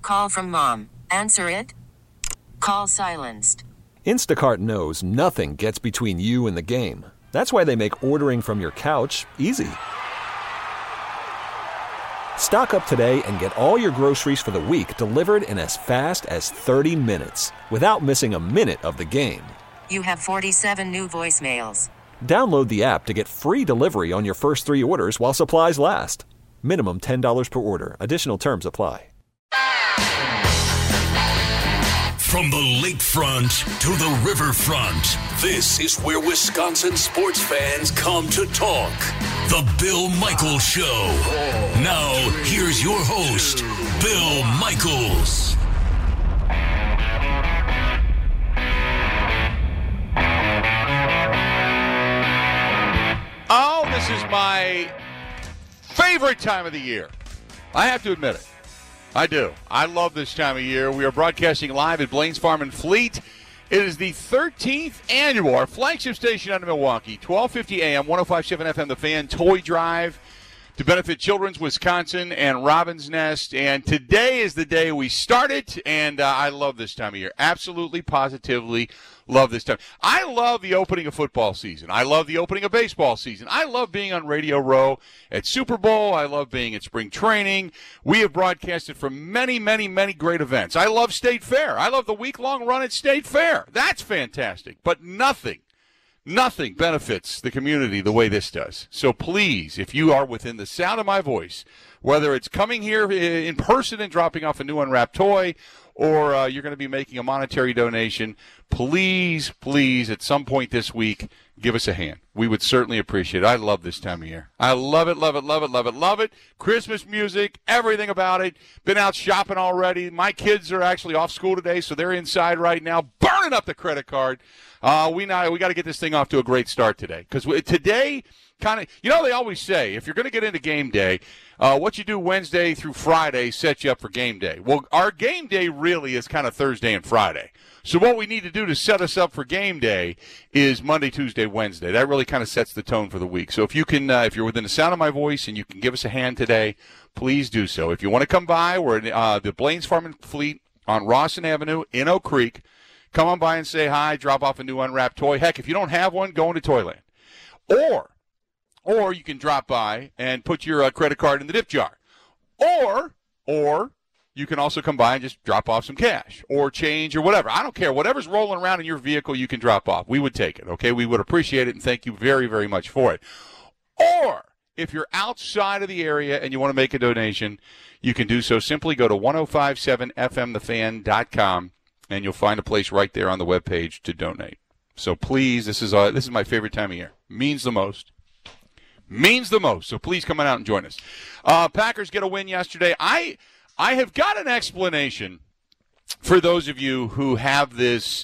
call from mom. Answer it. Call silenced. Instacart knows nothing gets between you and the game. That's why they make ordering from your couch easy. Stock up today and get all your groceries for the week delivered in as fast as 30 minutes without missing a minute of the game. You have 47 new voicemails. Download the app to get free delivery on your first 3 orders while supplies last. Minimum $10 per order. Additional terms apply. From the lakefront to the riverfront, this is where Wisconsin sports fans come to talk. The Bill Michaels Show. Now, here's your host, Bill Michaels. Oh, this is my favorite time of the year. I have to admit it. I do. I love this time of year. We are broadcasting live at Blaines Farm in Fleet. It is the 13th annual, our flagship station out of Milwaukee, 1250 AM, 105.7 FM, The Fan, Toy Drive to benefit Children's Wisconsin and Robin's Nest. And today is the day we start it, and I love this time of year. Absolutely, positively love this time. I love the opening of football season. I love the opening of baseball season. I love being on Radio Row at Super Bowl. I love being at spring training. We have broadcasted from many, many, many great events. I love State Fair. I love the week-long run at State Fair. That's fantastic. But nothing benefits the community the way this does. So please, if you are within the sound of my voice, whether it's coming here in person and dropping off a new unwrapped toy, or you're going to be making a monetary donation, please, at some point this week, give us a hand. We would certainly appreciate it. I love this time of year. I love it, love it, love it, love it, love it. Christmas music, everything about it. Been out shopping already. My kids are actually off school today, so they're inside right now, burning up the credit card. We got to get this thing off to a great start today. Because today, they always say, if you're going to get into game day, what you do Wednesday through Friday sets you up for game day. Well, our game day really is kind of Thursday and Friday. So what we need to do to set us up for game day is Monday, Tuesday, Wednesday. That really kind of sets the tone for the week. So if you can, if you're within the sound of my voice and you can give us a hand today, please do so. If you want to come by, we're at the Blaines Farm and Fleet on Rawson Avenue in Oak Creek. Come on by and say hi, drop off a new unwrapped toy. Heck, if you don't have one, go into Toyland. Or you can drop by and put your credit card in the dip jar. Or you can also come by and just drop off some cash or change or whatever. I don't care. Whatever's rolling around in your vehicle, you can drop off. We would take it, okay? We would appreciate it, and thank you very, very much for it. Or if you're outside of the area and you want to make a donation, you can do so. Simply go to 1057fmthefan.com, and you'll find a place right there on the webpage to donate. So please, this is my favorite time of year. Means the most. So please come on out and join us. Packers get a win yesterday. I have got an explanation for those of you who have this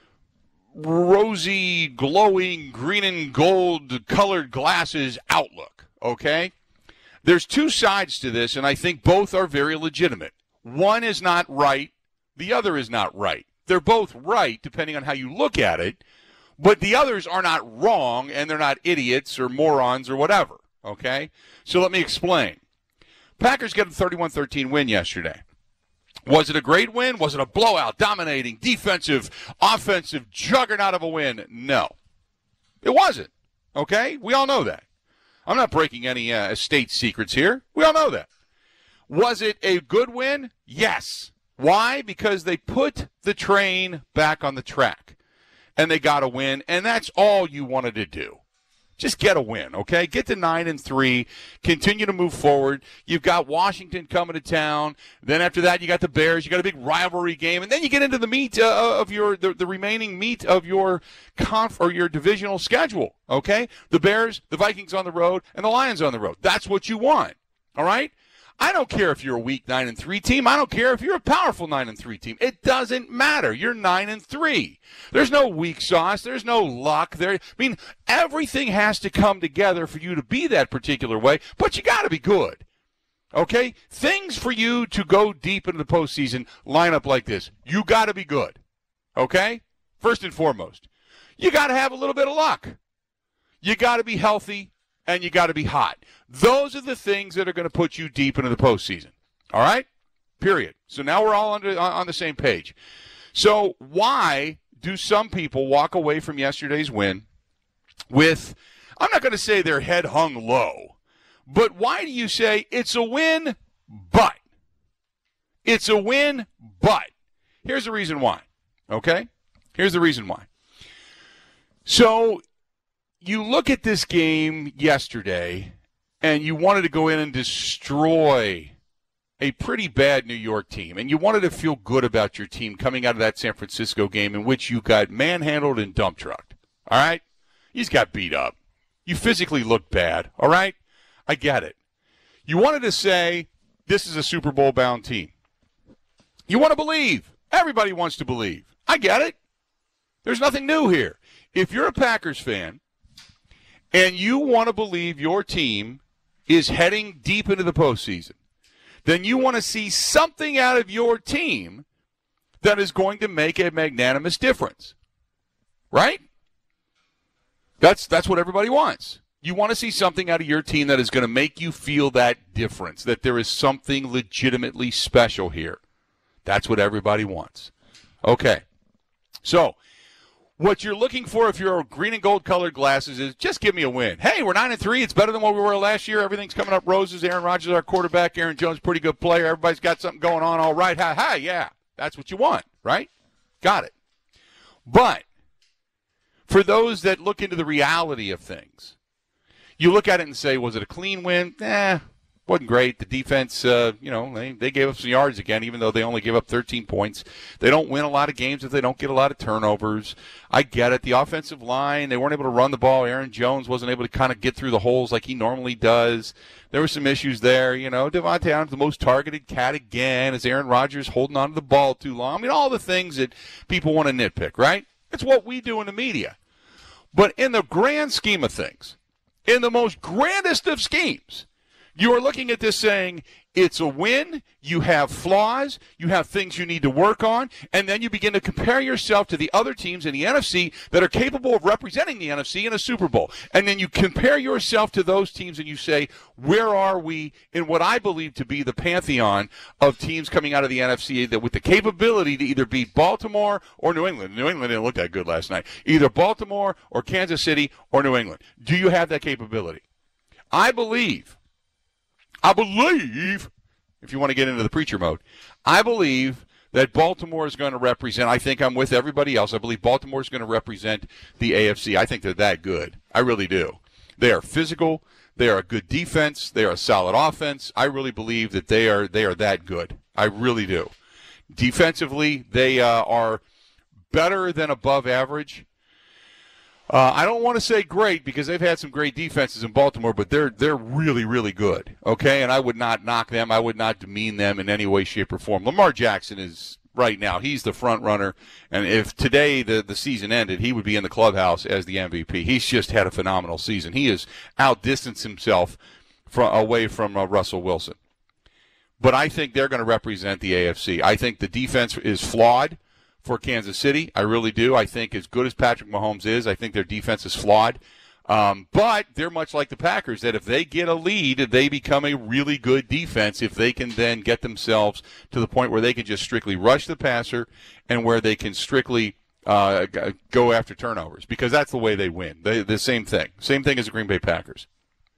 rosy, glowing, green and gold colored glasses outlook, okay? There's two sides to this, and I think both are very legitimate. One is not right. The other is not right. They're both right, depending on how you look at it, but the others are not wrong, and they're not idiots or morons or whatever, okay? So let me explain. Packers get a 31-13 win yesterday. Was it a great win? Was it a blowout, dominating, defensive, offensive, juggernaut of a win? No. It wasn't, okay? We all know that. I'm not breaking any state secrets here. We all know that. Was it a good win? Yes. Why? Because they put the train back on the track, and they got a win, and that's all you wanted to do. Just get a win, okay? Get to 9-3. Continue to move forward. You've got Washington coming to town. Then after that, you got the Bears. You got a big rivalry game, and then you get into the meat of the remaining meat of your your divisional schedule, okay? The Bears, the Vikings on the road, and the Lions on the road. That's what you want, all right? I don't care if you're a weak 9-3 team. I don't care if you're a powerful 9-3 team. It doesn't matter. You're 9-3. There's no weak sauce. There's no luck there. I mean, everything has to come together for you to be that particular way, but you got to be good. Okay? Things for you to go deep into the postseason line up like this. You got to be good. Okay? First and foremost. You got to have a little bit of luck. You got to be healthy. And you got to be hot. Those are the things that are going to put you deep into the postseason. All right? period. So now we're all on the same page. So why do some people walk away from yesterday's win with, I'm not going to say their head hung low, but why do you say it's a win, but? It's a win, but. Here's the reason why, okay? Here's the reason why. So you look at this game yesterday, and you wanted to go in and destroy a pretty bad New York team, and you wanted to feel good about your team coming out of that San Francisco game in which you got manhandled and dump trucked, all right? You just got beat up. You physically looked bad, all right? I get it. You wanted to say this is a Super Bowl-bound team. You want to believe. Everybody wants to believe. I get it. There's nothing new here. If you're a Packers fan and you want to believe your team is heading deep into the postseason, then you want to see something out of your team that is going to make a magnanimous difference. Right? That's what everybody wants. You want to see something out of your team that is going to make you feel that difference, that there is something legitimately special here. That's what everybody wants. Okay. So, what you're looking for if you're green and gold colored glasses is just give me a win. Hey, we're 9-3. It's better than what we were last year. Everything's coming up roses. Aaron Rodgers, our quarterback. Aaron Jones, pretty good player. Everybody's got something going on. All right. Ha, yeah. That's what you want, right? Got it. But for those that look into the reality of things, you look at it and say, was it a clean win? Wasn't great. The defense, they gave up some yards again, even though they only gave up 13 points. They don't win a lot of games if they don't get a lot of turnovers. I get it. The offensive line, they weren't able to run the ball. Aaron Jones wasn't able to kind of get through the holes like he normally does. There were some issues there. Devontae Adams, the most targeted cat again. Is Aaron Rodgers holding on to the ball too long? I mean, all the things that people want to nitpick, right? It's what we do in the media. But in the grand scheme of things, in the most grandest of schemes, you are looking at this saying, it's a win, you have flaws, you have things you need to work on, and then you begin to compare yourself to the other teams in the NFC that are capable of representing the NFC in a Super Bowl. And then you compare yourself to those teams and you say, where are we in what I believe to be the pantheon of teams coming out of the NFC that with the capability to either beat Baltimore or New England. New England didn't look that good last night. Either Baltimore or Kansas City or New England. Do you have that capability? I believe, if you want to get into the preacher mode, I believe that Baltimore is going to represent, I think I'm with everybody else, I believe Baltimore is going to represent the AFC. I think they're that good. I really do. They are physical. They are a good defense. They are a solid offense. I really believe that they are that good. I really do. Defensively, they are better than above average. I don't want to say great because they've had some great defenses in Baltimore, but they're really, really good, okay? And I would not knock them. I would not demean them in any way, shape, or form. Lamar Jackson is, right now, he's the front runner. And if today the season ended, he would be in the clubhouse as the MVP. He's just had a phenomenal season. He has outdistanced himself away from Russell Wilson. But I think they're going to represent the AFC. I think the defense is flawed for Kansas City. I really do. I think as good as Patrick Mahomes is, I think their defense is flawed. But they're much like the Packers, that if they get a lead, they become a really good defense if they can then get themselves to the point where they can just strictly rush the passer and where they can strictly go after turnovers, because that's the way they win. The same thing. Same thing as the Green Bay Packers.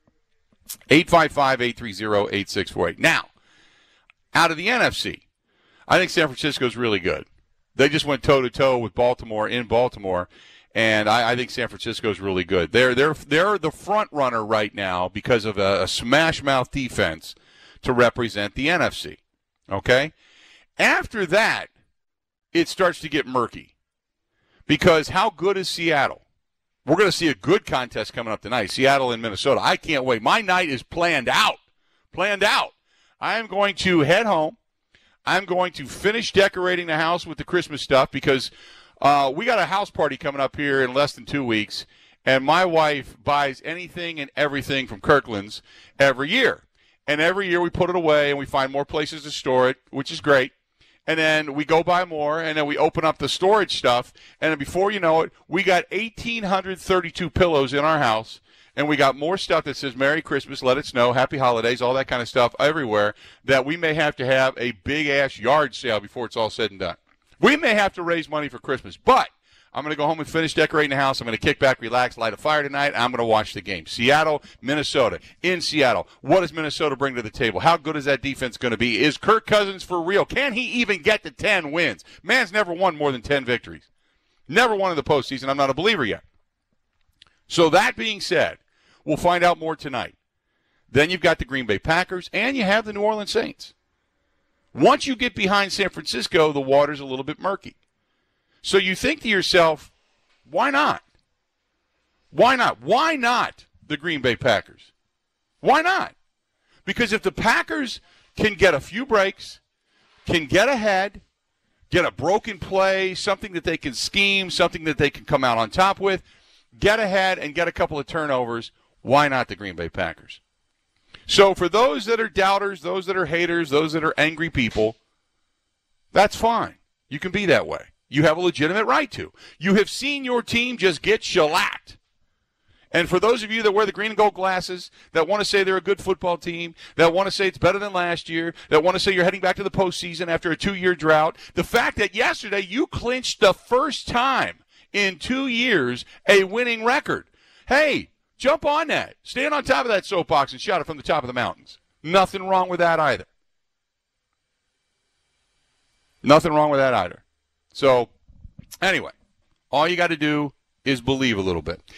855-830-8648. Now, out of the NFC, I think San Francisco is really good. They just went toe-to-toe with Baltimore in Baltimore, and I think San Francisco is really good. They're the front runner right now because of a smash-mouth defense to represent the NFC, okay? After that, it starts to get murky because how good is Seattle? We're going to see a good contest coming up tonight, Seattle and Minnesota. I can't wait. My night is planned out. I am going to head home. I'm going to finish decorating the house with the Christmas stuff because we got a house party coming up here in less than 2 weeks, and my wife buys anything and everything from Kirkland's every year. And every year we put it away and we find more places to store it, which is great. And then we go buy more, and then we open up the storage stuff, and then before you know it, we got 1,832 pillows in our house, and we got more stuff that says Merry Christmas, let it snow, Happy Holidays, all that kind of stuff everywhere, that we may have to have a big-ass yard sale before it's all said and done. We may have to raise money for Christmas, but I'm going to go home and finish decorating the house. I'm going to kick back, relax, light a fire tonight, and I'm going to watch the game. Seattle, Minnesota. In Seattle, what does Minnesota bring to the table? How good is that defense going to be? Is Kirk Cousins for real? Can he even get to 10 wins? Man's never won more than 10 victories. Never won in the postseason. I'm not a believer yet. So that being said, we'll find out more tonight. Then you've got the Green Bay Packers, and you have the New Orleans Saints. Once you get behind San Francisco, the water's a little bit murky. So you think to yourself, why not? Why not? Why not the Green Bay Packers? Why not? Because if the Packers can get a few breaks, can get ahead, get a broken play, something that they can scheme, something that they can come out on top with, get ahead and get a couple of turnovers, why not the Green Bay Packers? So for those that are doubters, those that are haters, those that are angry people, that's fine. You can be that way. You have a legitimate right to. You have seen your team just get shellacked. And for those of you that wear the green and gold glasses, that want to say they're a good football team, that want to say it's better than last year, that want to say you're heading back to the postseason after a 2-year drought, the fact that yesterday you clinched the first time in 2 years a winning record. Hey, jump on that. Stand on top of that soapbox and shout it from the top of the mountains. Nothing wrong with that either. Nothing wrong with that either. So, anyway, all you got to do is believe a little bit.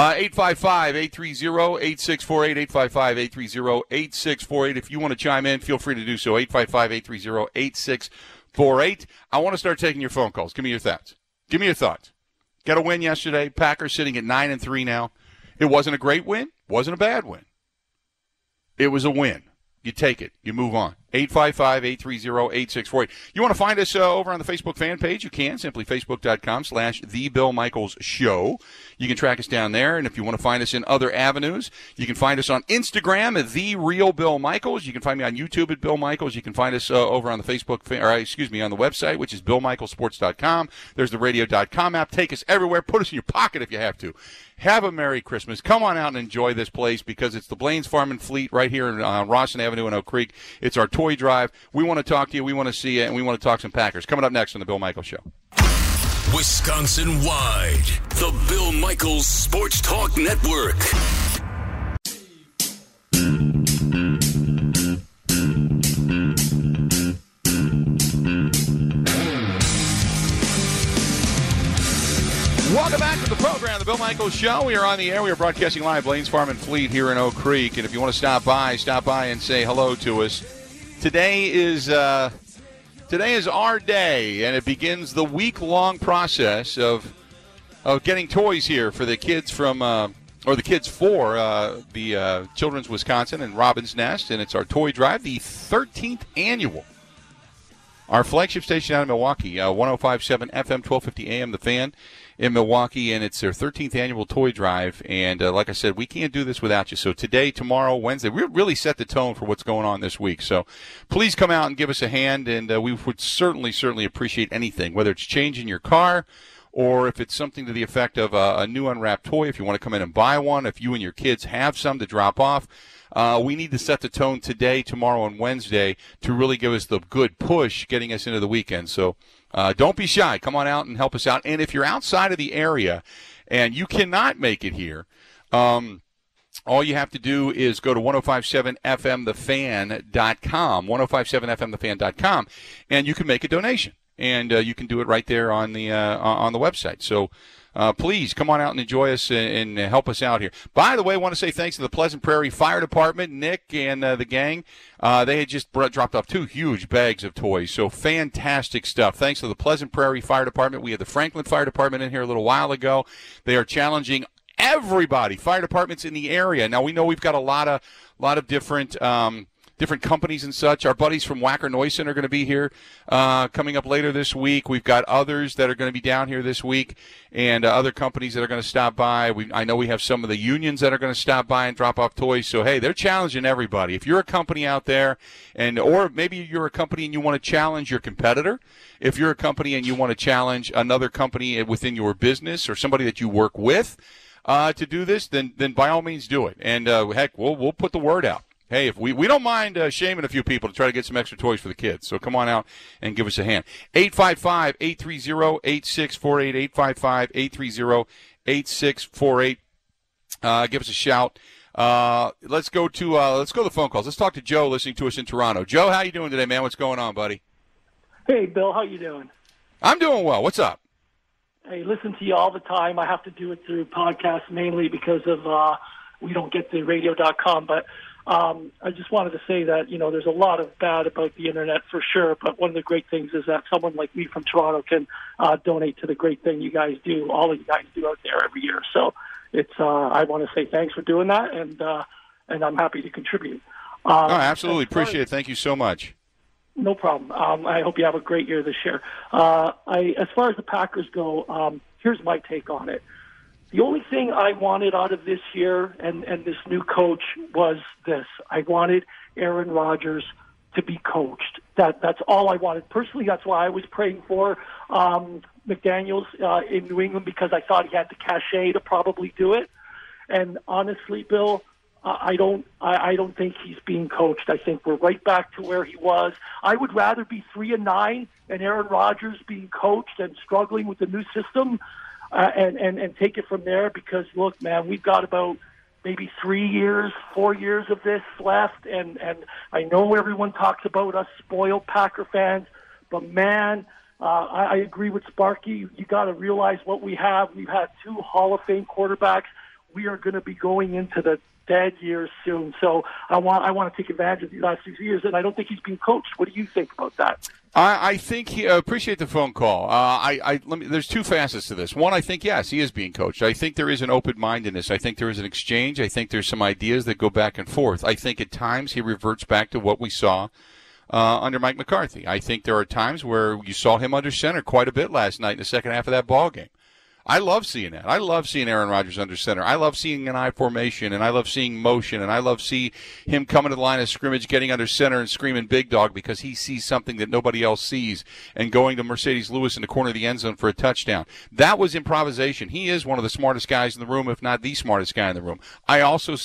855-830-8648, 855-830-8648. If you want to chime in, feel free to do so, 855-830-8648. I want to start taking your phone calls. Give me your thoughts. Give me your thoughts. Got a win yesterday. Packers sitting at 9-3 now. It wasn't a great win. Wasn't a bad win. It was a win. You take it. You move on. 855-830-8648. You want to find us over on the Facebook fan page? You can. Simply Facebook.com/The Bill Michaels Show. You can track us down there. And if you want to find us in other avenues, you can find us on Instagram at The Real Bill Michaels. You can find me on YouTube at Bill Michaels. You can find us over on the Facebook, on the website, which is BillMichaelsports.com. There's the radio.com app. Take us everywhere. Put us in your pocket if you have to. Have a Merry Christmas. Come on out and enjoy this place because it's the Blaines Farm and Fleet right here on Rawson Avenue in Oak Creek. It's our toy drive. We want to talk to you. We want to see you, and we want to talk some Packers. Coming up next on the Bill Michaels Show. Wisconsin-wide, the Bill Michaels Sports Talk Network. Welcome back to the program, the Bill Michaels Show. We are on the air. We are broadcasting live, Blaines Farm and Fleet here in Oak Creek. And if you want to stop by and say hello to us. Today is our day, and it begins the week-long process of getting toys here for the kids from the kids for the Children's Wisconsin and Robin's Nest, and it's our toy drive, the 13th annual. Our flagship station out of Milwaukee, 105.7 FM, 1250 AM, The Fan in Milwaukee, and it's their 13th annual toy drive. And like I said, we can't do this without you. So today, tomorrow, Wednesday, we really set the tone for what's going on this week. So please come out and give us a hand, and we would certainly appreciate anything, whether it's changing your car or if it's something to the effect of a new unwrapped toy, if you want to come in and buy one, if you and your kids have some to drop off. We need to set the tone today, tomorrow, and Wednesday to really give us the good push getting us into the weekend. So don't be shy. Come on out and help us out. And if you're outside of the area and you cannot make it here, all you have to do is go to 1057fmthefan.com, 1057fmthefan.com, and you can make a donation. And you can do it right there on the website. So please come on out and enjoy us and help us out here. By the way, I want to say thanks to the Pleasant Prairie Fire Department, Nick and the gang. They had just dropped off 2 huge bags of toys. So fantastic stuff. Thanks to the Pleasant Prairie Fire Department. We had the Franklin Fire Department in here a little while ago. They are challenging everybody, fire departments in the area. Now, we know we've got a lot of different companies and such. Our buddies from Wacker Neuson are going to be here coming up later this week. We've got others that are going to be down here this week and other companies that are going to stop by. I know we have some of the unions that are going to stop by and drop off toys. So, hey, they're challenging everybody. If you're a company out there or maybe you're a company and you want to challenge your competitor, if you're a company and you want to challenge another company within your business or somebody that you work with, to do this, then by all means do it. And heck, we'll put the word out. Hey, if we don't mind shaming a few people to try to get some extra toys for the kids. So come on out and give us a hand. 855-830-8648, 855-830-8648. Give us a shout. Let's go to the phone calls. Let's talk to Joe listening to us in Toronto. Joe, how you doing today, man? What's going on, buddy? Hey, Bill, how you doing? I'm doing well. What's up? Hey, listen to you all the time. I have to do it through podcasts mainly because of we don't get the radio.com, but I just wanted to say that, there's a lot of bad about the Internet for sure, but one of the great things is that someone like me from Toronto can donate to the great thing you guys do, all of you guys do out there every year. So it's I want to say thanks for doing that, and I'm happy to contribute. Absolutely. Appreciate it. Thank you so much. No problem. I hope you have a great year this year. As far as the Packers go, here's my take on it. The only thing I wanted out of this year and this new coach was this. I wanted Aaron Rodgers to be coached. That's all I wanted. Personally, that's why I was praying for McDaniels in New England, because I thought he had the cachet to probably do it. And honestly, Bill, I don't think he's being coached. I think we're right back to where he was. I would rather be 3-9 and Aaron Rodgers being coached and struggling with the new system and take it from there, because, look, man, we've got about maybe 4 years of this left, and I know everyone talks about us spoiled Packer fans, but, man, I agree with Sparky. You got to realize what we have. We've had 2 Hall of Fame quarterbacks. We are going to be going into the dead years soon. So I want to take advantage of these last 6 years, and I don't think he's being coached. What do you think about that? I think he appreciate the phone call. There's 2 facets to this. One, I think, yes, he is being coached. I think there is an open-mindedness. I think there is an exchange. I think there's some ideas that go back and forth. I think at times he reverts back to what we saw under Mike McCarthy. I think there are times where you saw him under center quite a bit last night in the second half of that ball game. I love seeing that. I love seeing Aaron Rodgers under center. I love seeing an I formation, and I love seeing motion, and I love see him coming to the line of scrimmage, getting under center and screaming big dog because he sees something that nobody else sees, and going to Mercedes Lewis in the corner of the end zone for a touchdown. That was improvisation. He is one of the smartest guys in the room, if not the smartest guy in the room. I also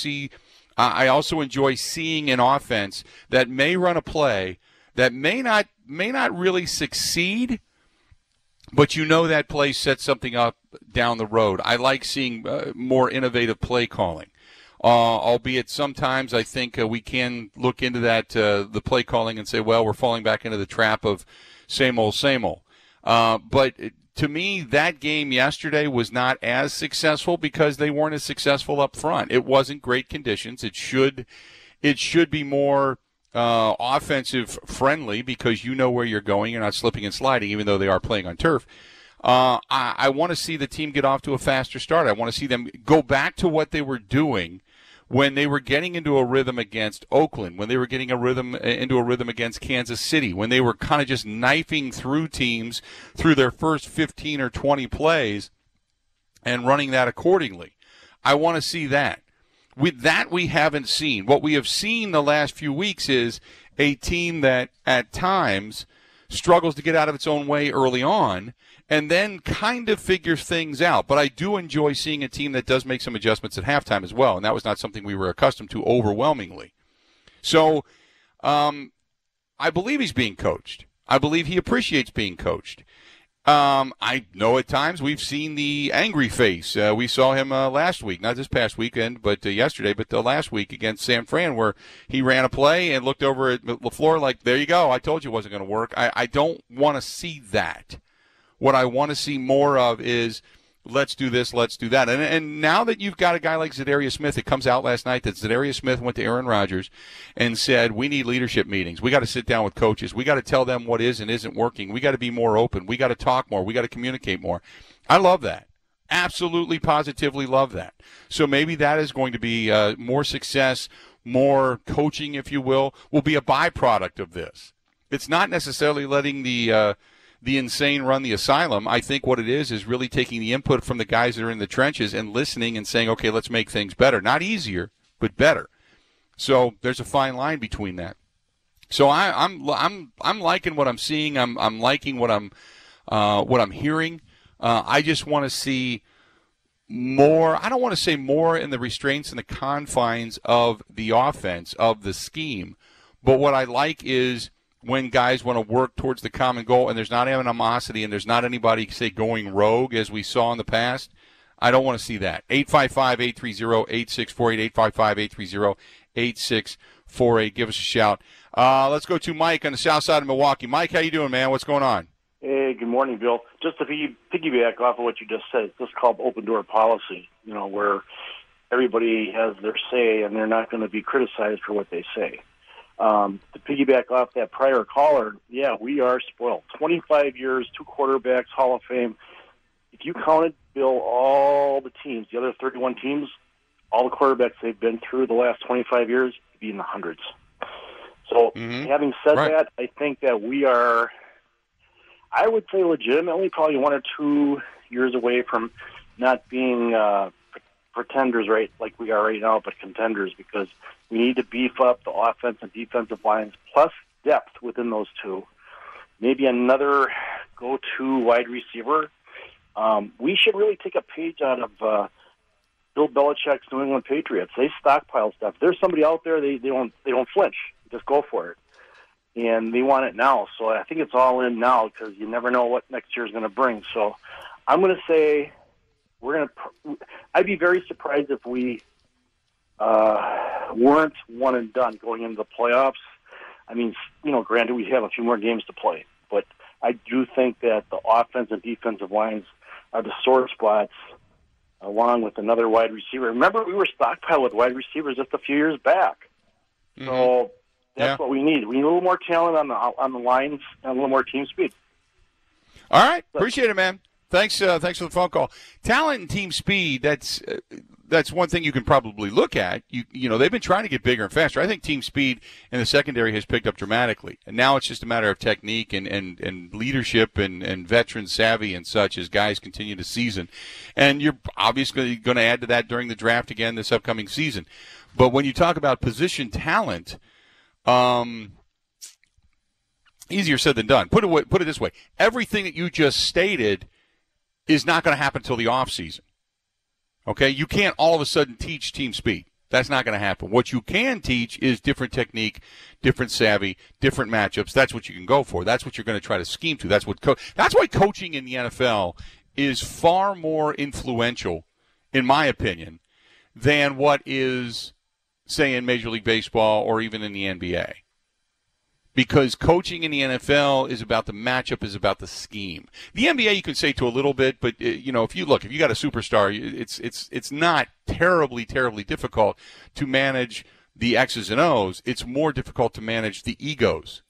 enjoy seeing an offense that may run a play that may not really succeed, but that play sets something up down the road. I like seeing more innovative play calling, albeit sometimes I think we can look into that, the play calling, and say, well, we're falling back into the trap of same old, same old. But to me, that game yesterday was not as successful because they weren't as successful up front. It wasn't great conditions. It should be more offensive friendly because you know where you're going. You're not slipping and sliding, even though they are playing on turf. I want to see the team get off to a faster start. I want to see them go back to what they were doing when they were getting into a rhythm against Oakland, when they were getting into a rhythm against Kansas City, when they were kind of just knifing through teams through their first 15 or 20 plays and running that accordingly. I want to see that. With that, we haven't seen. What we have seen the last few weeks is a team that at times struggles to get out of its own way early on and then kind of figures things out. But I do enjoy seeing a team that does make some adjustments at halftime as well, and that was not something we were accustomed to overwhelmingly. So I believe he's being coached. I believe he appreciates being coached. I know at times we've seen the angry face. We saw him last week, not this past weekend, but yesterday, but the last week against San Fran, where he ran a play and looked over at LaFleur like, there you go, I told you it wasn't going to work. I don't want to see that. What I want to see more of is let's do this, let's do that. And now that you've got a guy like Zadarius Smith, it comes out last night that Zadarius Smith went to Aaron Rodgers and said, we need leadership meetings. We got to sit down with coaches. We got to tell them what is and isn't working. We got to be more open. We got to talk more. We got to communicate more. I love that. Absolutely, positively love that. So maybe that is going to be more success, more coaching, if you will be a byproduct of this. It's not necessarily letting the insane run the asylum. I think what it is really taking the input from the guys that are in the trenches and listening and saying, okay, let's make things better. Not easier, but better. So there's a fine line between that. So I'm liking what I'm seeing. I'm liking what I'm hearing. I just want to see more, I don't want to say more in the restraints and the confines of the offense, of the scheme, but what I like is when guys want to work towards the common goal and there's not animosity and there's not anybody, say, going rogue as we saw in the past. I don't want to see that. 855-830-8648, 855-830-8648. Give us a shout. Let's go to Mike on the south side of Milwaukee. Mike, how you doing, man? What's going on? Hey, good morning, Bill. Just to piggyback off of what you just said, it's just called open door policy, where everybody has their say and they're not going to be criticized for what they say. To piggyback off that prior caller, yeah, we are spoiled. 25 years, 2 quarterbacks, Hall of Fame. If you counted, Bill, all the teams, the other 31 teams, all the quarterbacks they've been through the last 25 years, you'd be in the hundreds. So having said that, I think that we are, I would say legitimately probably 1 or 2 years away from not being pretenders like we are right now, but contenders, because we need to beef up the offense and defensive lines, plus depth within those two. Maybe another go-to wide receiver. We should really take a page out of Bill Belichick's New England Patriots. They stockpile stuff. If there's somebody out there, they don't flinch. Just go for it. And they want it now. So I think it's all in now because you never know what next year is going to bring. So I'm going to say I'd be very surprised if we weren't one and done going into the playoffs. I mean, granted, we have a few more games to play, but I do think that the offense and defensive lines are the sore spots, along with another wide receiver. Remember, we were stockpiled with wide receivers just a few years back. So that's what we need. We need a little more talent on the lines and a little more team speed. All right. Appreciate it, man. Thanks for the phone call. Talent and team speed, that's one thing you can probably look at. They've been trying to get bigger and faster. I think team speed in the secondary has picked up dramatically. And now it's just a matter of technique and leadership and veteran savvy and such as guys continue to season. And you're obviously going to add to that during the draft again this upcoming season. But when you talk about position talent, easier said than done. Put it this way. Everything that you just stated is not going to happen until the offseason. Okay? You can't all of a sudden teach team speed. That's not going to happen. What you can teach is different technique, different savvy, different matchups. That's what you can go for. That's what you're going to try to scheme to. That's why coaching in the NFL is far more influential, in my opinion, than what is, say, in Major League Baseball or even in the NBA. Because coaching in the NFL is about the matchup, is about the scheme. The NBA you can say to a little bit, but if you got a superstar, it's not terribly difficult to manage the X's and O's. It's more difficult to manage the egos.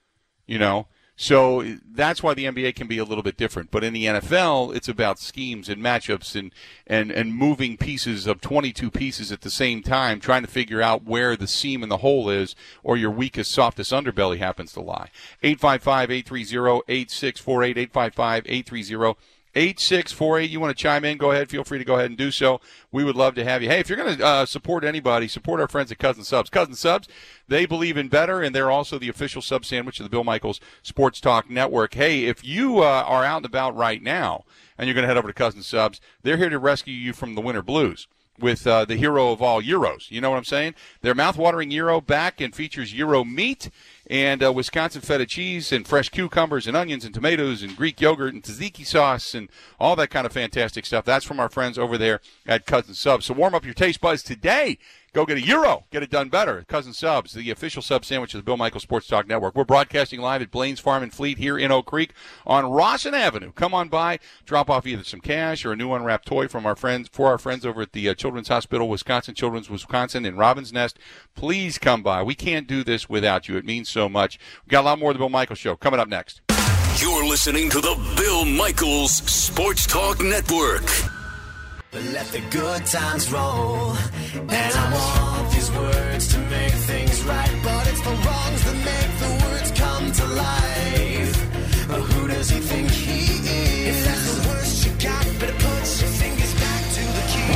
So that's why the NBA can be a little bit different. But in the NFL, it's about schemes and matchups and moving pieces of 22 pieces at the same time, trying to figure out where the seam in the hole is or your weakest, softest underbelly happens to lie. 855-830-8648, 855-830-8648. You want to chime in, go ahead. Feel free to go ahead and do so. We would love to have you. Hey, if you're going to support anybody, support our friends at Cousin Subs. Cousin Subs, they believe in better, and they're also the official sub sandwich of the Bill Michaels Sports Talk Network. Hey, if you are out and about right now and you're going to head over to Cousin Subs, they're here to rescue you from the winter blues with the hero of all gyros. You know what I'm saying? Their mouth-watering gyro back and features gyro meat and Wisconsin feta cheese and fresh cucumbers and onions and tomatoes and Greek yogurt and tzatziki sauce and all that kind of fantastic stuff. That's from our friends over there at Cousin Subs. So warm up your taste buds today. Go get a gyro. Get it done better. Cousin Subs, the official sub sandwich of the Bill Michaels Sports Talk Network. We're broadcasting live at Blaine's Farm and Fleet here in Oak Creek on Rawson Avenue. Come on by, drop off either some cash or a new unwrapped toy for our friends over at the Children's Hospital, Children's Wisconsin in Robin's Nest. Please come by. We can't do this without you. It means so much. We've got a lot more of the Bill Michaels Show coming up next. You're listening to the Bill Michaels Sports Talk Network. But let the good times roll, and I want these words to make things right, but it's the wrongs that make the words come to life. But who does he think he is? If that's the worst you got, better put your fingers back to the key.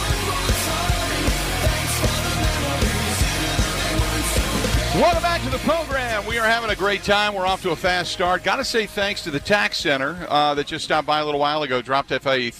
Welcome back to the program. We are having a great time. We're off to a fast start. Got to say thanks to the Tax Center that just stopped by a little while ago, dropped off a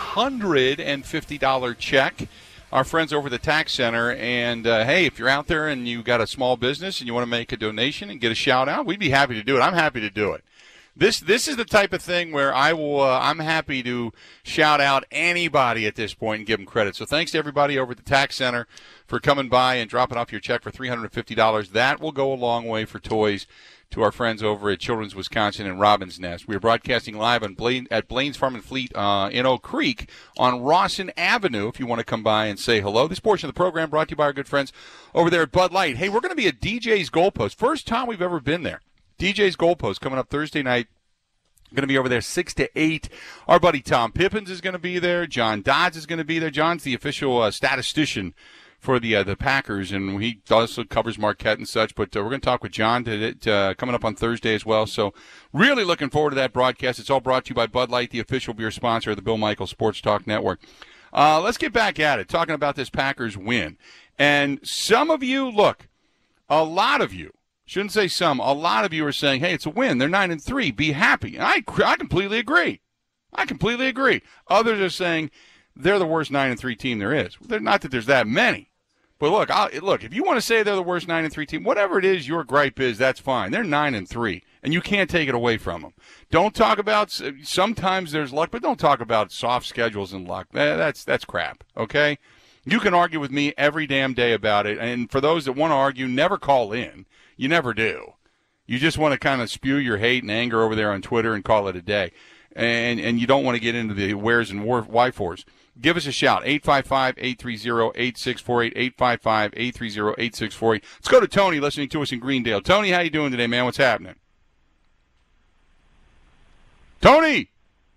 $350 check. Our friends over at the Tax Center. And, hey, if you're out there and you got a small business and you want to make a donation and get a shout-out, we'd be happy to do it. I'm happy to do it. This is the type of thing where I'm happy to shout out anybody at this point and give them credit. So thanks to everybody over at the Tax Center for coming by and dropping off your check for $350. That will go a long way for toys to our friends over at Children's Wisconsin and Robin's Nest. We are broadcasting live at Blaine's Farm and Fleet in Oak Creek on Rawson Avenue if you want to come by and say hello. This portion of the program brought to you by our good friends over there at Bud Light. Hey, we're going to be at DJ's Goalpost. First time we've ever been there. DJ's Goalpost coming up Thursday night. Going to be over there 6 to 8. Our buddy Tom Pippins is going to be there. John Dodds is going to be there. John's the official statistician for the Packers, and he also covers Marquette and such. But we're going to talk with John coming up on Thursday as well. So really looking forward to that broadcast. It's all brought to you by Bud Light, the official beer sponsor of the Bill Michaels Sports Talk Network. Let's get back at it, talking about this Packers win. And some of you, look, a lot of you, shouldn't say some, a lot of you are saying, hey, it's a win. They're 9-3. Be happy. And I completely agree. Others are saying they're the worst 9-3 team there is. Not that there's that many. But look, if you want to say they're the worst 9-3 team, whatever it is your gripe is, that's fine. They're 9-3, and you can't take it away from them. Don't talk about sometimes there's luck, but don't talk about soft schedules and luck. That's crap, okay? You can argue with me every damn day about it, and for those that want to argue, never call in. You never do. You just want to kind of spew your hate and anger over there on Twitter and call it a day. And you don't want to get into the wheres and why-fors. Give us a shout, 855-830-8648, 855-830-8648. Let's go to Tony listening to us in Greendale. Tony, how you doing today, man? What's happening? Tony!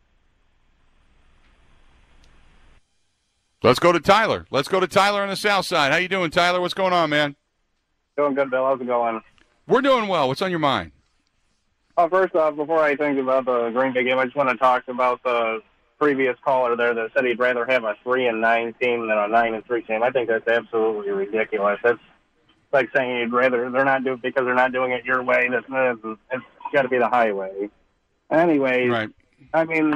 Let's go to Tyler. Let's go to Tyler on the south side. How you doing, Tyler? What's going on, man? Doing good, Bill. How's it going? We're doing well. What's on your mind? First off, before I think about the Green Bay game, I just want to talk about the previous caller there that said he'd rather have a 3-9 team than a 9-3 team. I think that's absolutely ridiculous. That's like saying you'd rather they're not doing it your way. It's got to be the highway. Anyways, right. I mean,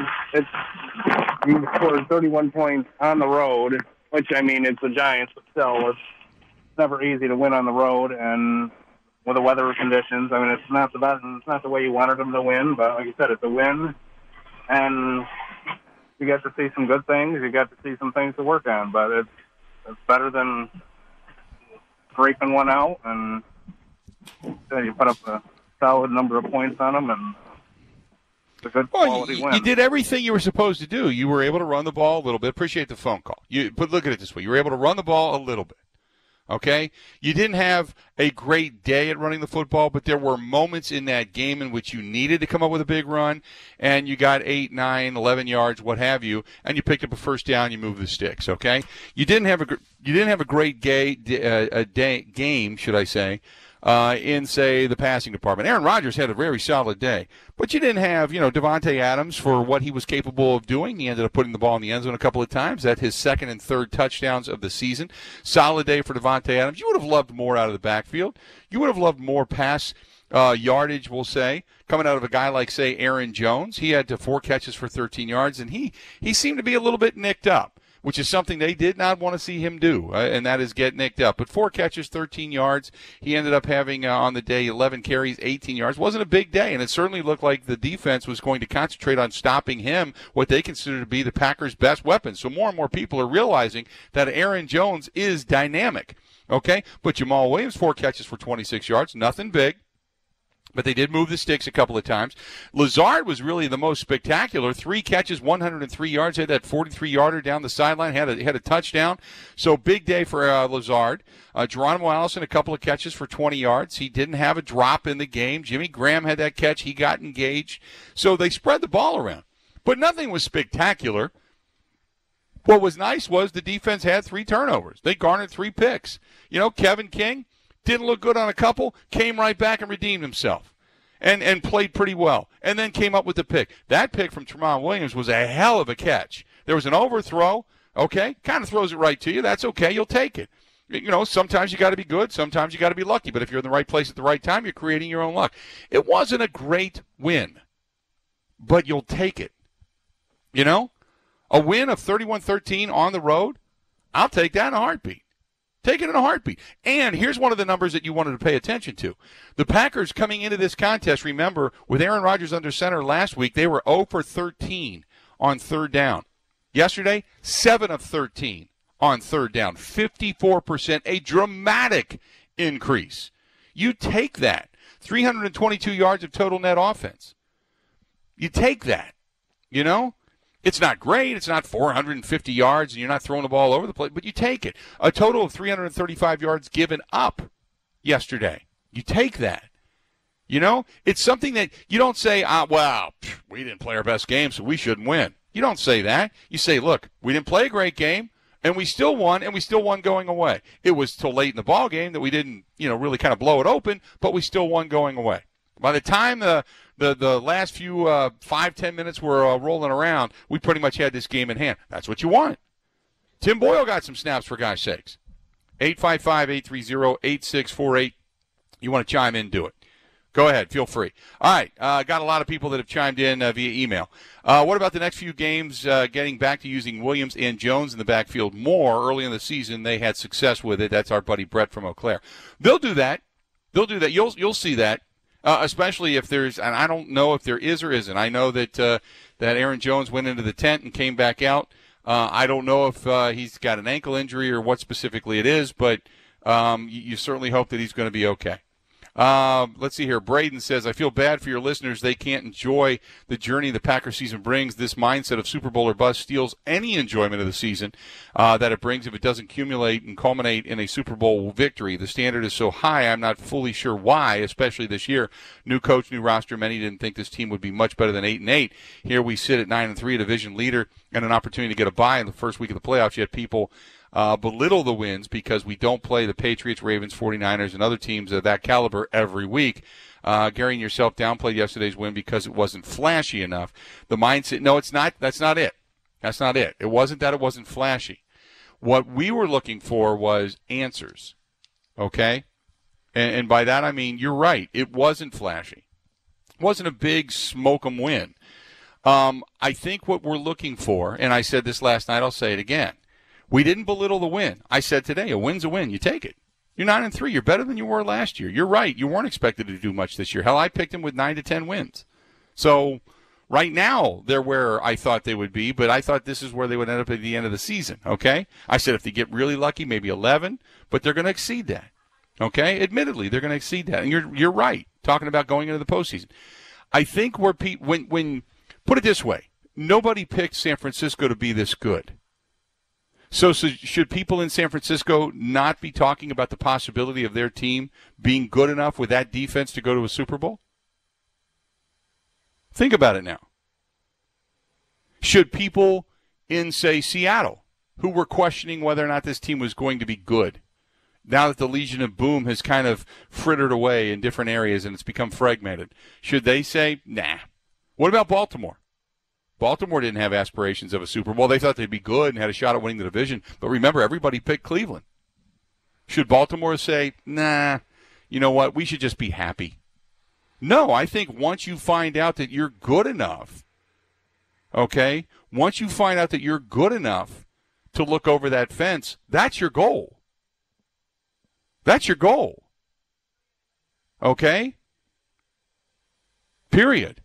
you scored 31 points on the road, which I mean it's the Giants, but still it's never easy to win on the road and with the weather conditions. I mean, it's not the best, it's not the way you wanted them to win, but like you said, it's a win, and you got to see some good things. You got to see some things to work on, but it's better than scraping one out, and you put up a solid number of points on them, and it's a good quality win. You did everything you were supposed to do. You were able to run the ball a little bit. Appreciate the phone call. But look at it this way. You were able to run the ball a little bit. Okay? You didn't have a great day at running the football, but there were moments in that game in which you needed to come up with a big run, and you got 8, 9, 11 yards, what have you, and you picked up a first down, you moved the sticks, okay? You didn't have a great game, should I say, in, say, the passing department. Aaron Rodgers had a very solid day. But you didn't have, Devontae Adams for what he was capable of doing. He ended up putting the ball in the end zone a couple of times. That's his second and third touchdowns of the season. Solid day for Devontae Adams. You would have loved more out of the backfield. You would have loved more pass yardage, we'll say, coming out of a guy like, say, Aaron Jones. He had 4 catches for 13 yards, and he seemed to be a little bit nicked up, which is something they did not want to see him do, and that is get nicked up. But 4 catches, 13 yards. He ended up having, on the day, 11 carries, 18 yards. Wasn't a big day, and it certainly looked like the defense was going to concentrate on stopping him, what they consider to be the Packers' best weapon. So more and more people are realizing that Aaron Jones is dynamic, okay? But Jamal Williams, 4 catches for 26 yards, nothing big. But they did move the sticks a couple of times. Lazard was really the most spectacular. 3 catches, 103 yards. Had that 43-yarder down the sideline. Had a touchdown. So big day for Lazard. Geronimo Allison, a couple of catches for 20 yards. He didn't have a drop in the game. Jimmy Graham had that catch. He got engaged. So they spread the ball around. But nothing was spectacular. What was nice was the defense had 3 turnovers. They garnered 3 picks. Kevin King didn't look good on a couple, came right back and redeemed himself and played pretty well, and then came up with the pick. That pick from Tramon Williams was a hell of a catch. There was an overthrow, okay, kind of throws it right to you. That's okay. You'll take it. sometimes you got to be good, sometimes you got to be lucky. But if you're in the right place at the right time, you're creating your own luck. It wasn't a great win, but you'll take it. A win of 31-13 on the road, I'll take that in a heartbeat. Take it in a heartbeat. And here's one of the numbers that you wanted to pay attention to. The Packers coming into this contest, remember, with Aaron Rodgers under center last week, they were 0 for 13 on third down. Yesterday, 7 of 13 on third down, 54%, a dramatic increase. You take that. 322 yards of total net offense. You take that, It's not great. It's not 450 yards, and you're not throwing the ball all over the place, but you take it. A total of 335 yards given up yesterday. You take that. It's something that you don't say, we didn't play our best game, so we shouldn't win. You don't say that. You say, look, we didn't play a great game, and we still won, going away. It was till late in the ball game that we didn't, really kind of blow it open, but we still won going away. By the time the last few 5-10 minutes were rolling around, we pretty much had this game in hand. That's what you want. Tim Boyle got some snaps, for gosh sakes. 855-830-8648. You want to chime in, do it. Go ahead. Feel free. All right. Got a lot of people that have chimed in via email. What about the next few games getting back to using Williams and Jones in the backfield more? Early in the season, they had success with it. That's our buddy Brett from Eau Claire. They'll do that. You'll see that. Especially if there's, and I don't know if there is or isn't. I know that Aaron Jones went into the tent and came back out. I don't know if he's got an ankle injury or what specifically it is, but you certainly hope that he's going to be okay. Let's see here. Braden says, I feel bad for your listeners. They can't enjoy the journey the Packers season brings. This mindset of Super Bowl or bust steals any enjoyment of the season that it brings if it doesn't accumulate and culminate in a Super Bowl victory. The standard is so high, I'm not fully sure why, especially this year. New coach, new roster. Many didn't think this team would be much better than 8-8. Here we sit at 9-3, a division leader, and an opportunity to get a bye in the first week of the playoffs. Yet people belittle the wins because we don't play the Patriots, Ravens, 49ers, and other teams of that caliber every week. Gary and yourself downplayed yesterday's win because it wasn't flashy enough. The mindset, no, it's not. That's not it. That's not it. It wasn't that it wasn't flashy. What we were looking for was answers, okay? And by that I mean you're right. It wasn't flashy. It wasn't a big smoke 'em win. I think what we're looking for, and I said this last night, I'll say it again, we didn't belittle the win. I said today, a win's a win. You take it. You're 9-3. You're better than you were last year. You're right. You weren't expected to do much this year. Hell, I picked them with 9 to 10 wins. So right now they're where I thought they would be, but I thought this is where they would end up at the end of the season, okay? I said if they get really lucky, maybe 11, but they're going to exceed that, okay? Admittedly, they're going to exceed that. And you're right, talking about going into the postseason. I think where when put it this way, nobody picked San Francisco to be this good. So should people in San Francisco not be talking about the possibility of their team being good enough with that defense to go to a Super Bowl? Think about it now. Should people in, say, Seattle, who were questioning whether or not this team was going to be good, now that the Legion of Boom has kind of frittered away in different areas and it's become fragmented, should they say, nah? What about Baltimore? Baltimore didn't have aspirations of a Super Bowl. They thought they'd be good and had a shot at winning the division. But remember, everybody picked Cleveland. Should Baltimore say, nah, you know what, we should just be happy? No, I think once you find out that you're good enough, okay, once you find out that you're good enough to look over that fence, that's your goal. That's your goal. Okay? Period.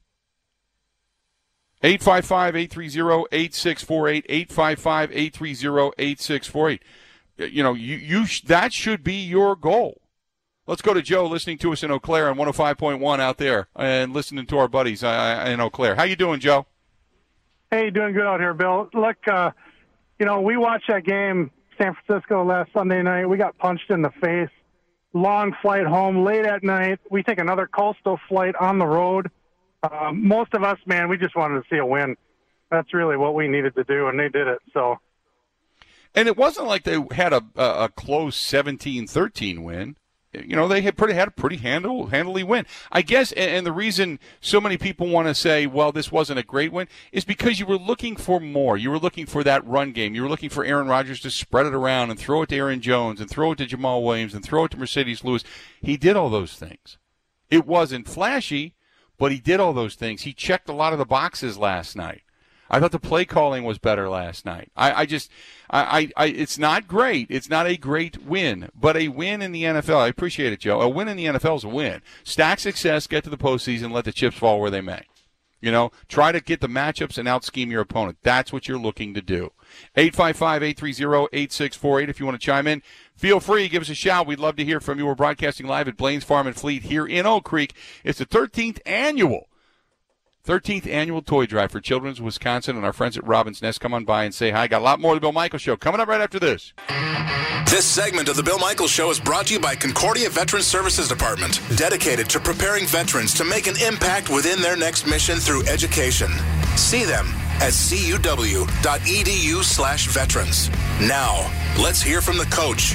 855-830-8648, 855-830-8648. You that should be your goal. Let's go to Joe listening to us in Eau Claire on 105.1 out there and listening to our buddies in Eau Claire. How you doing, Joe? Hey, doing good out here, Bill. Look, we watched that game, San Francisco, last Sunday night. We got punched in the face. Long flight home, late at night. We take another coastal flight on the road. Most of us, man, we just wanted to see a win. That's really what we needed to do, and they did it. So, and it wasn't like they had a close 17-13 win. they had a pretty handily win. I guess, and the reason so many people want to say, well, this wasn't a great win, is because you were looking for more. You were looking for that run game. You were looking for Aaron Rodgers to spread it around and throw it to Aaron Jones and throw it to Jamal Williams and throw it to Mercedes Lewis. He did all those things. It wasn't flashy, but he did all those things. He checked a lot of the boxes last night. I thought the play calling was better last night. It's not great. It's not a great win, but a win in the NFL. I appreciate it, Joe. A win in the NFL is a win. Stack success, get to the postseason, let the chips fall where they may. Try to get the matchups and out-scheme your opponent. That's what you're looking to do. 855-830-8648 if you want to chime in. Feel free, give us a shout. We'd love to hear from you. We're broadcasting live at Blaines Farm and Fleet here in Oak Creek. It's the 13th annual toy drive for Children's Wisconsin, and our friends at Robin's Nest come on by and say hi. Got a lot more of the Bill Michaels Show coming up right after this. This segment of the Bill Michaels Show is brought to you by Concordia Veteran Services Department, dedicated to preparing veterans to make an impact within their next mission through education. See them at cuw.edu/veterans. Now, let's hear from the coach.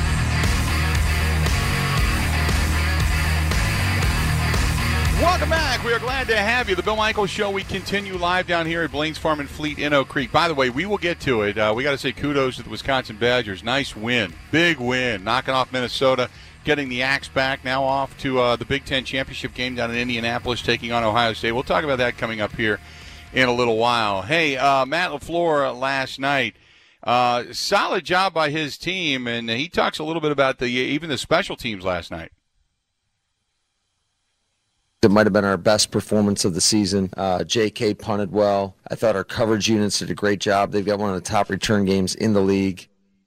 Welcome back. We are glad to have you. The Bill Michaels Show. We continue live down here at Blaines Farm and Fleet in Oak Creek. By the way, we will get to it. We got to say kudos to the Wisconsin Badgers. Nice win. Big win. Knocking off Minnesota. Getting the Axe back. Now off to the Big Ten Championship game down in Indianapolis, taking on Ohio State. We'll talk about that coming up here in a little while. Hey, Matt LaFleur last night. Solid job by his team, and he talks a little bit about even the special teams last night. It might have been our best performance of the season. J.K. punted well. I thought our coverage units did a great job. They've got one of the top return games in the league.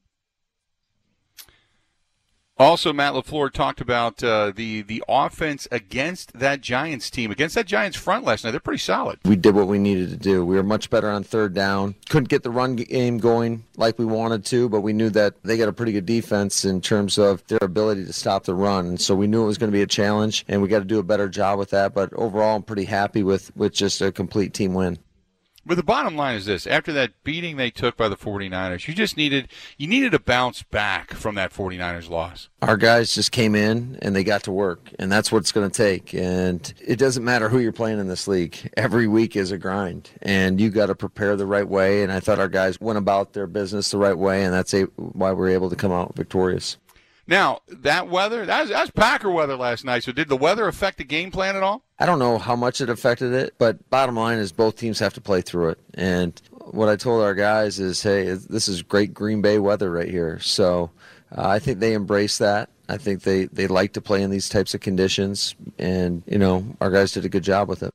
Also, Matt LaFleur talked about the offense against that Giants team, against that Giants front last night. They're pretty solid. We did what we needed to do. We were much better on third down. Couldn't get the run game going like we wanted to, but we knew that they got a pretty good defense in terms of their ability to stop the run. And so we knew it was going to be a challenge, and we got to do a better job with that. But overall, I'm pretty happy with just a complete team win. But the bottom line is this. After that beating they took by the 49ers, you needed a bounce back from that 49ers loss. Our guys just came in and they got to work, and that's what it's going to take. And it doesn't matter who you're playing in this league. Every week is a grind, and you got to prepare the right way. And I thought our guys went about their business the right way, and that's why we're able to come out victorious. Now, that weather, that was Packer weather last night. So did the weather affect the game plan at all? I don't know how much it affected it, but bottom line is both teams have to play through it. And what I told our guys is, hey, this is great Green Bay weather right here. So I think they embrace that. I think they like to play in these types of conditions. And, our guys did a good job with it.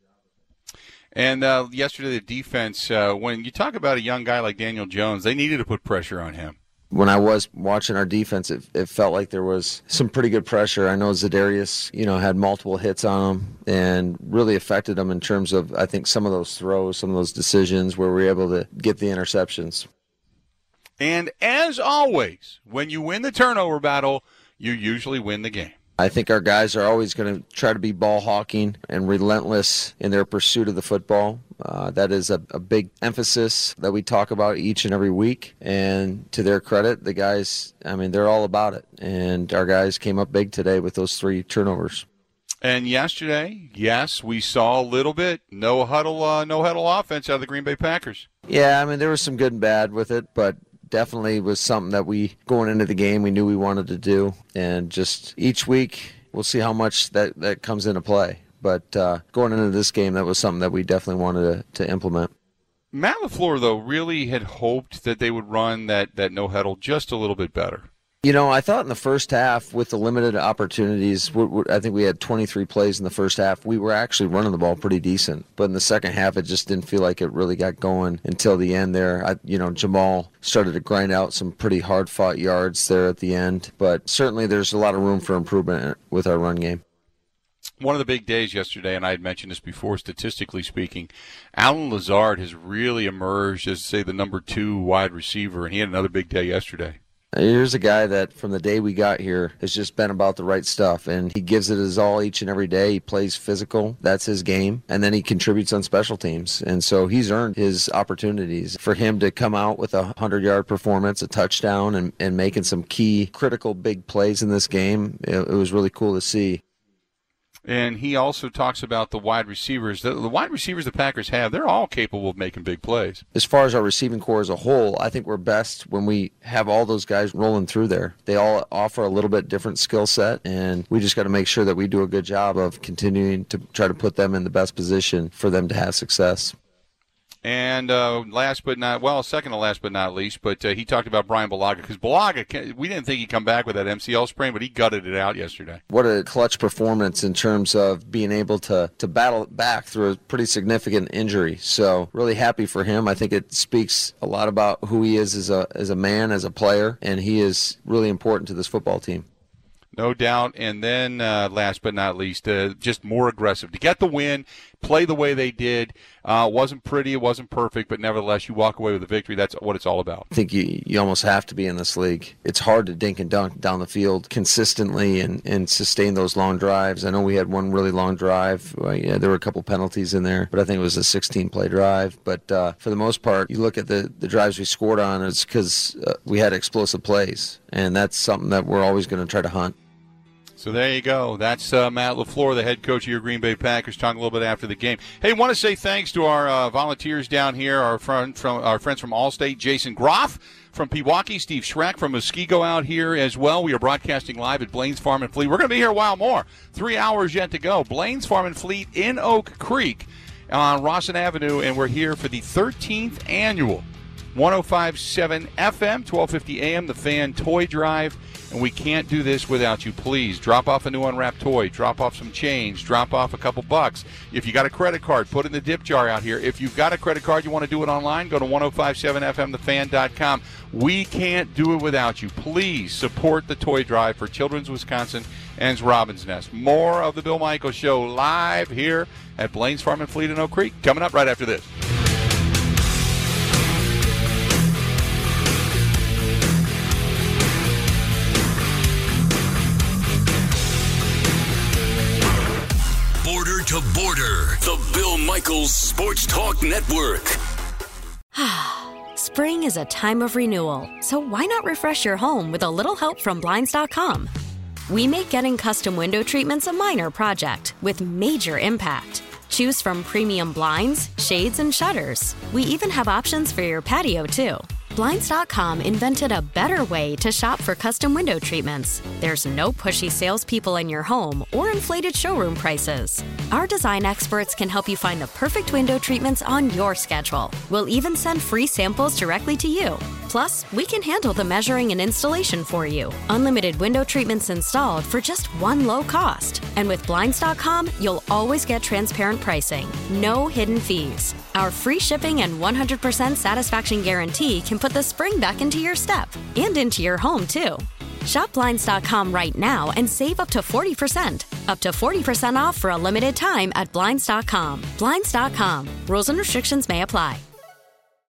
And yesterday the defense, when you talk about a young guy like Daniel Jones, they needed to put pressure on him. When I was watching our defense, it felt like there was some pretty good pressure. I know Za'Darius, had multiple hits on him and really affected him in terms of, I think, some of those throws, some of those decisions where we were able to get the interceptions. And as always, when you win the turnover battle, you usually win the game. I think our guys are always going to try to be ball hawking and relentless in their pursuit of the football. That is a big emphasis that we talk about each and every week. And to their credit, the guys, they're all about it. And our guys came up big today with those 3 turnovers. And yesterday, yes, we saw a little bit no huddle offense out of the Green Bay Packers. Yeah, there was some good and bad with it, but definitely was something that we, going into the game, we knew we wanted to do. And just each week, we'll see how much that comes into play. But going into this game, that was something that we definitely wanted to implement. Matt LaFleur, though, really had hoped that they would run that no huddle just a little bit better. I thought in the first half, with the limited opportunities, I think we had 23 plays in the first half. We were actually running the ball pretty decent. But in the second half, it just didn't feel like it really got going until the end there. Jamal started to grind out some pretty hard-fought yards there at the end. But certainly there's a lot of room for improvement with our run game. One of the big days yesterday, and I had mentioned this before, statistically speaking, Allen Lazard has really emerged as, say, the number 2 wide receiver, and he had another big day yesterday. Here's a guy that from the day we got here has just been about the right stuff, and he gives it his all each and every day. He plays physical. That's his game. And then he contributes on special teams. And so he's earned his opportunities. For him to come out with a 100-yard performance, a touchdown, and making some key, critical, big plays in this game, it was really cool to see. And he also talks about the wide receivers. The wide receivers the Packers have, they're all capable of making big plays. As far as our receiving core as a whole, I think we're best when we have all those guys rolling through there. They all offer a little bit different skill set, and we just got to make sure that we do a good job of continuing to try to put them in the best position for them to have success. And second to last but not least, but he talked about Brian Bulaga, because Bulaga, we didn't think he'd come back with that MCL sprain, but he gutted it out yesterday. What a clutch performance in terms of being able to battle back through a pretty significant injury. So really happy for him. I think it speaks a lot about who he is as a man, as a player, and he is really important to this football team. No doubt. And then last but not least, just more aggressive. To get the win, play the way they did. It wasn't pretty, it wasn't perfect, but nevertheless, you walk away with a victory. That's what it's all about. I think you almost have to be in this league. It's hard to dink and dunk down the field consistently and sustain those long drives. I know we had one really long drive. There were a couple penalties in there, but I think it was a 16-play drive. But for the most part, you look at the drives we scored on, it's because we had explosive plays, and that's something that we're always going to try to hunt. So there you go. That's Matt LaFleur, the head coach of your Green Bay Packers, talking a little bit after the game. Hey, want to say thanks to our volunteers down here, our friends from Allstate, Jason Groff from Pewaukee, Steve Schreck from Muskego out here as well. We are broadcasting live at Blaines Farm and Fleet. We're going to be here a while more. 3 hours yet to go. Blaines Farm and Fleet in Oak Creek on Rawson Avenue, and we're here for the 13th annual 105.7 FM, 1250 AM, The Fan Toy Drive. And we can't do this without you. Please drop off a new unwrapped toy, drop off some change, drop off a couple bucks. If you got a credit card, put it in the dip jar out here. If you've got a credit card, you want to do it online, go to 1057fmthefan.com. We can't do it without you. Please support the toy drive for Children's Wisconsin and Robin's Nest. More of the Bill Michaels Show live here at Blaines Farm and Fleet in Oak Creek, coming up right after this. To Border, the Bill Michaels Sports Talk Network. Spring is a time of renewal, so why not refresh your home with a little help from Blinds.com? We make getting custom window treatments a minor project with major impact. Choose from premium blinds, shades, and shutters. We even have options for your patio, too. Blinds.com invented a better way to shop for custom window treatments. There's no pushy salespeople in your home or inflated showroom prices. Our design experts can help you find the perfect window treatments on your schedule. We'll even send free samples directly to you. Plus, we can handle the measuring and installation for you. Unlimited window treatments installed for just one low cost. And with Blinds.com, you'll always get transparent pricing. No hidden fees. Our free shipping and 100% satisfaction guarantee can put the spring back into your step and into your home, too. Shop Blinds.com right now and save up to 40%. Up to 40% off for a limited time at Blinds.com. Blinds.com. Rules and restrictions may apply.